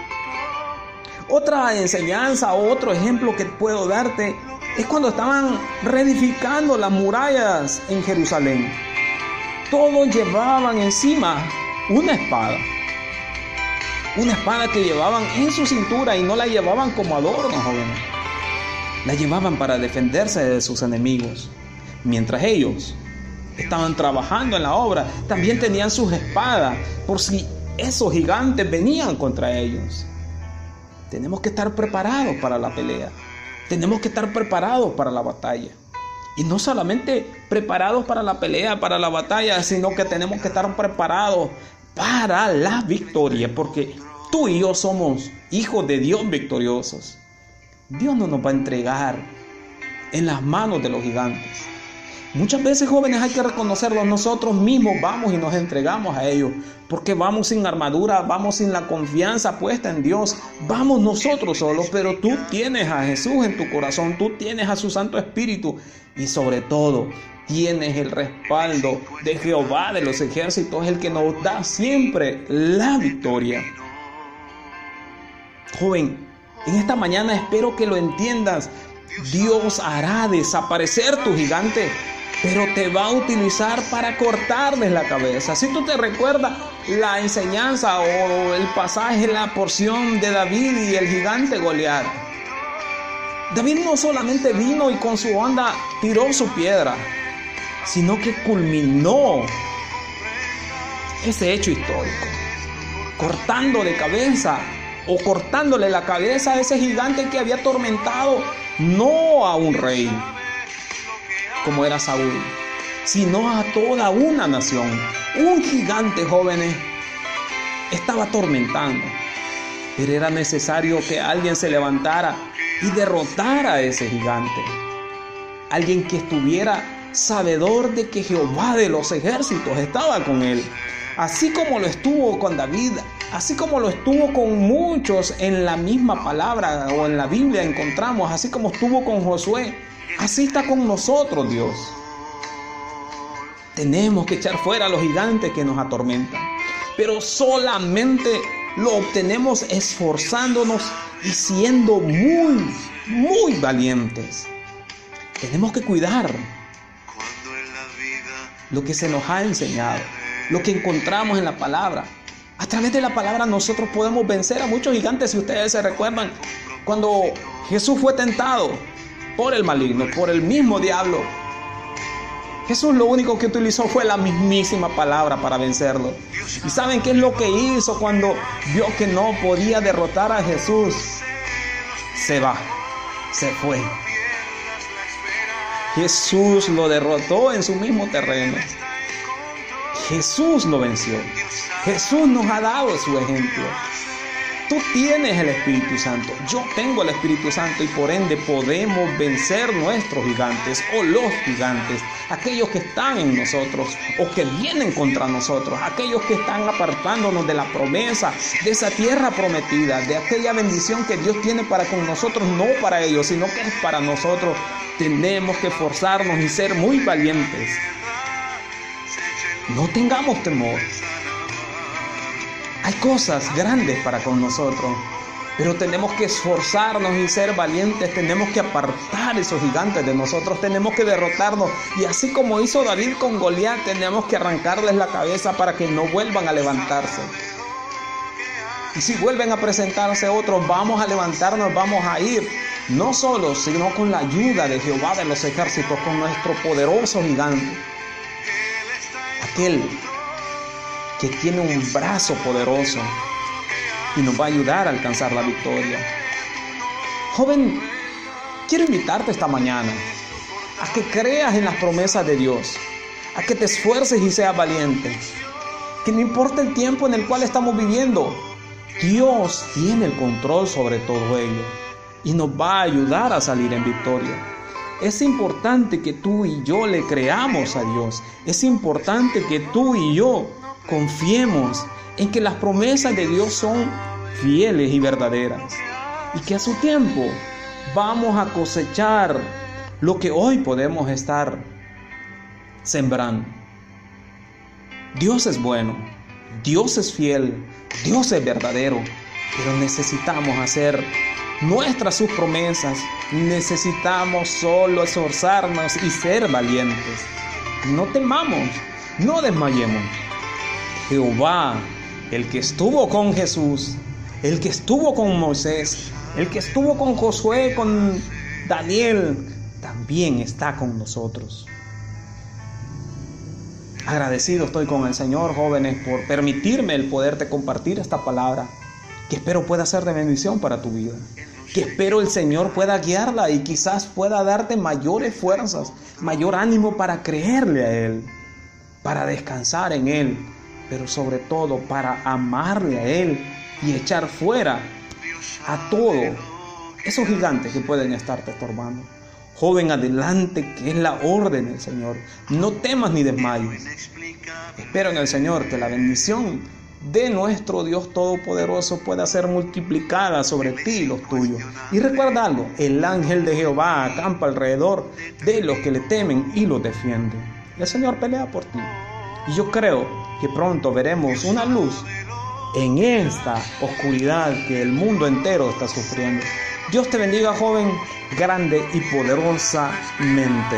Otra enseñanza, otro ejemplo que puedo darte es cuando estaban reedificando las murallas en Jerusalén. Todos llevaban encima una espada. Una espada que llevaban en su cintura y no la llevaban como adorno, jóvenes. La llevaban para defenderse de sus enemigos. Mientras ellos estaban trabajando en la obra, también tenían sus espadas por si esos gigantes venían contra ellos. Tenemos que estar preparados para la pelea. Tenemos que estar preparados para la batalla. Y no solamente preparados para la pelea, para la batalla, sino que tenemos que estar preparados para la victoria, porque tú y yo somos hijos de Dios victoriosos. Dios no nos va a entregar en las manos de los gigantes. Muchas veces, jóvenes, hay que reconocerlo, nosotros mismos vamos y nos entregamos a ellos, porque vamos sin armadura, vamos sin la confianza puesta en Dios, vamos nosotros solos, pero tú tienes a Jesús en tu corazón, tú tienes a su Santo Espíritu y sobre todo tienes el respaldo de Jehová de los ejércitos, el que nos da siempre la victoria. Joven, en esta mañana espero que lo entiendas. Dios hará desaparecer tu gigante, pero te va a utilizar para cortarles la cabeza. Si tú te recuerdas la enseñanza o el pasaje, la porción de David y el gigante Goliat. David no solamente vino y con su onda tiró su piedra, sino que culminó ese hecho histórico, cortando de cabeza o cortándole la cabeza a ese gigante que había atormentado no a un rey como era Saúl, sino a toda una nación. Un gigante, jóvenes, estaba atormentando, pero era necesario que alguien se levantara y derrotara a ese gigante. Alguien que estuviera sabedor de que Jehová de los ejércitos estaba con él, así como lo estuvo con David, así como lo estuvo con muchos en la misma palabra o en la Biblia encontramos, así como estuvo con Josué, así está con nosotros Dios. Tenemos que echar fuera a los gigantes que nos atormentan, pero solamente lo obtenemos esforzándonos y siendo muy, muy valientes. Tenemos que cuidar lo que se nos ha enseñado, lo que encontramos en la palabra. A través de la palabra nosotros podemos vencer a muchos gigantes. Si ustedes se recuerdan, cuando Jesús fue tentado por el maligno, por el mismo diablo, Jesús lo único que utilizó fue la mismísima palabra para vencerlo. ¿Y saben qué es lo que hizo cuando vio que no podía derrotar a Jesús? Se va, se fue. Jesús lo derrotó en su mismo terreno. Jesús lo venció. Jesús nos ha dado su ejemplo. Tú tienes el Espíritu Santo, yo tengo el Espíritu Santo y por ende podemos vencer nuestros gigantes o los gigantes, aquellos que están en nosotros o que vienen contra nosotros, aquellos que están apartándonos de la promesa, de esa tierra prometida, de aquella bendición que Dios tiene para con nosotros, no para ellos, sino que es para nosotros. Tenemos que esforzarnos y ser muy valientes. No tengamos temor. Hay cosas grandes para con nosotros, pero tenemos que esforzarnos y ser valientes. Tenemos que apartar esos gigantes de nosotros, tenemos que derrotarnos. Y así como hizo David con Goliat, tenemos que arrancarles la cabeza para que no vuelvan a levantarse. Y si vuelven a presentarse otros, vamos a levantarnos, vamos a ir, no solos, sino con la ayuda de Jehová de los ejércitos, con nuestro poderoso gigante. Aquel que tiene un brazo poderoso y nos va a ayudar a alcanzar la victoria. Joven, quiero invitarte esta mañana a que creas en las promesas de Dios, a que te esfuerces y seas valiente, que no importa el tiempo en el cual estamos viviendo, Dios tiene el control sobre todo ello y nos va a ayudar a salir en victoria. Es importante que tú y yo le creamos a Dios, es importante que tú y yo confiemos en que las promesas de Dios son fieles y verdaderas y que a su tiempo vamos a cosechar lo que hoy podemos estar sembrando. Dios es bueno, Dios es fiel, Dios es verdadero, pero necesitamos hacer nuestras sus promesas, necesitamos solo esforzarnos y ser valientes. No temamos, no desmayemos. Jehová, el que estuvo con Jesús, el que estuvo con Moisés, el que estuvo con Josué, con Daniel, también está con nosotros. Agradecido estoy con el Señor, jóvenes, por permitirme el poderte compartir esta palabra, que espero pueda ser de bendición para tu vida, que espero el Señor pueda guiarla y quizás pueda darte mayores fuerzas, mayor ánimo para creerle a Él, para descansar en Él, pero sobre todo para amarle a Él y echar fuera a todos esos gigantes que pueden estarte estorbando. Joven, adelante, que es la orden del Señor. No temas ni desmayes. Espero en el Señor que la bendición de nuestro Dios Todopoderoso pueda ser multiplicada sobre ti y los tuyos. Y recuerda algo, el ángel de Jehová acampa alrededor de los que le temen y los defiende. El Señor pelea por ti. Y yo creo que pronto veremos una luz en esta oscuridad que el mundo entero está sufriendo. Dios te bendiga, joven, grande y poderosamente.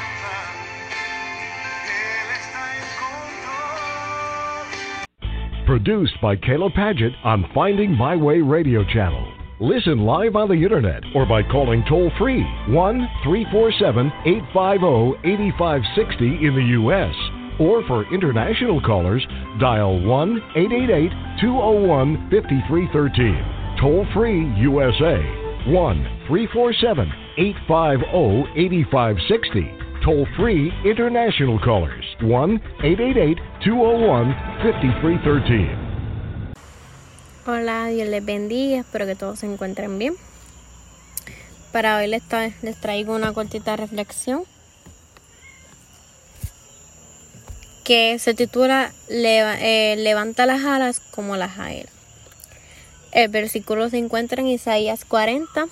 Produced by Caleb Paget on Finding My Way Radio Channel. Listen live on the internet or by calling toll-free one three four seven, eight five zero, eight five six zero in the U S Or for international callers, dial one eight eight eight, two zero one, five three one three. Toll-free U S A, one three four seven, eight five zero, eight five six zero. Toll-free international callers, one eight eight eight, two zero one, five three one three. Hola, Dios les bendiga, espero que todos se encuentren bien. Para hoy les, tra- les traigo una cortita reflexión que se titula Leva- eh, Levanta las alas como las águilas. El versículo se encuentra en Isaías cuarenta,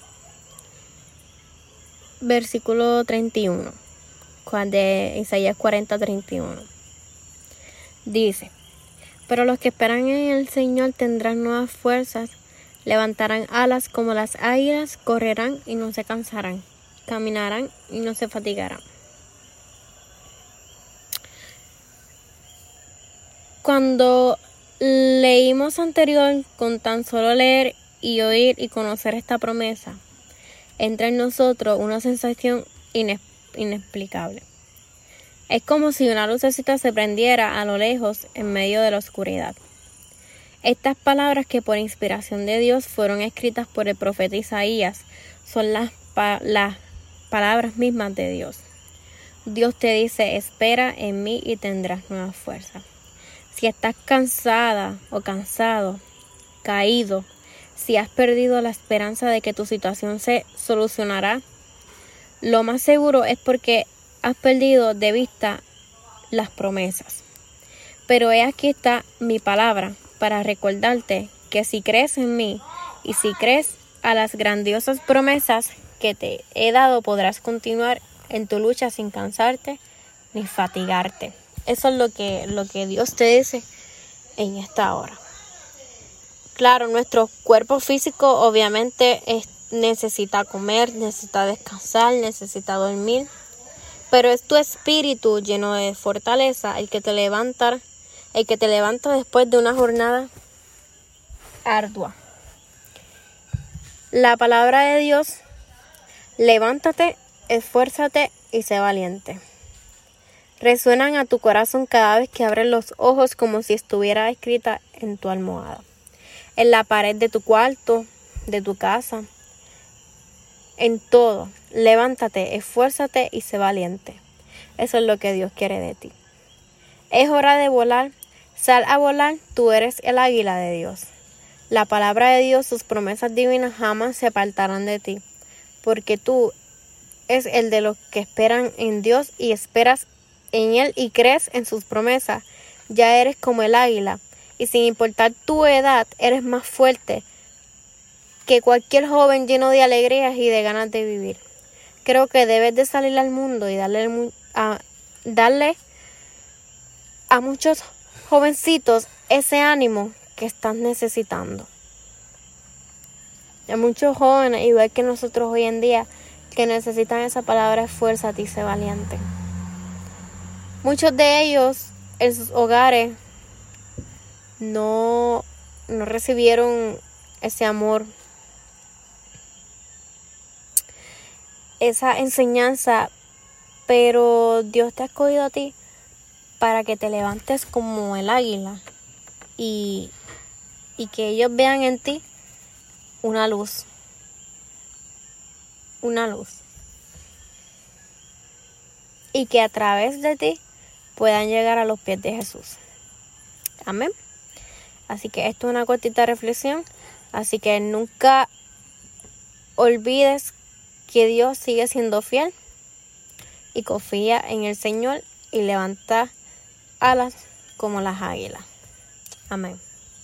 versículo treinta y uno, de Isaías cuarenta, treinta y uno. Dice: pero los que esperan en el Señor tendrán nuevas fuerzas, levantarán alas como las águilas, correrán y no se cansarán, caminarán y no se fatigarán. Cuando leímos anterior, con tan solo leer y oír y conocer esta promesa, entra en nosotros una sensación ines- inexplicable. Es como si una lucecita se prendiera a lo lejos en medio de la oscuridad. Estas palabras, que por inspiración de Dios fueron escritas por el profeta Isaías, son las, pa- las palabras mismas de Dios. Dios te dice: espera en mí y tendrás nuevas fuerzas. Si estás cansada o cansado, caído si has perdido la esperanza de que tu situación se solucionará, lo más seguro es porque has perdido de vista las promesas. Pero he aquí está mi palabra para recordarte que si crees en mí y si crees a las grandiosas promesas que te he dado, podrás continuar en tu lucha sin cansarte ni fatigarte. Eso es lo que, lo que Dios te dice en esta hora. Claro, nuestro cuerpo físico obviamente es, necesita comer, necesita descansar, necesita dormir, pero es tu espíritu lleno de fortaleza el que te levanta, el que te levanta después de una jornada ardua. La palabra de Dios: levántate, esfuérzate y sé valiente, resuenan a tu corazón cada vez que abres los ojos, como si estuviera escrita en tu almohada, en la pared de tu cuarto, de tu casa, en todo. Levántate, esfuérzate y sé valiente. Eso es lo que Dios quiere de ti. Es hora de volar. Sal a volar, tú eres el águila de Dios. La palabra de Dios, sus promesas divinas jamás se apartarán de ti, porque tú es el de los que esperan en Dios y esperas en Él y crees en sus promesas. Ya eres como el águila, y sin importar tu edad, eres más fuerte que cualquier joven lleno de alegrías y de ganas de vivir. Creo que debes de salir al mundo y darle a, darle a muchos jovencitos ese ánimo que estás necesitando. Hay muchos jóvenes, igual que nosotros hoy en día, que necesitan esa palabra: esfuérzate y sé valiente. Muchos de ellos en sus hogares no, no recibieron ese amor, esa enseñanza, pero Dios te ha escogido a ti para que te levantes como el águila y, y que ellos vean en ti una luz, una luz, y que a través de ti puedan llegar a los pies de Jesús. Amén. Así que esto es una cortita reflexión, así que nunca olvides que Dios sigue siendo fiel y confía en el Señor y levanta alas como las águilas. Amén.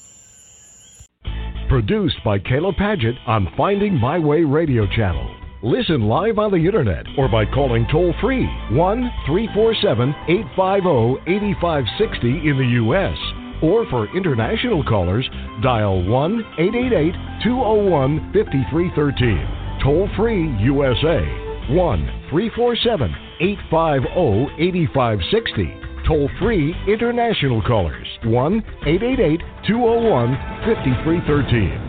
Produced by Caleb Paget on Finding My Way Radio Channel. Listen live on the internet or by calling toll-free one three four seven, eight five zero, eight five six zero in the U S Or for international callers, dial one eight eight eight, two zero one, five three one three. Toll-free U S A, one three four seven, eight five zero, eight five six zero. Toll-free international callers, one eight eight eight, two zero one, five three one three.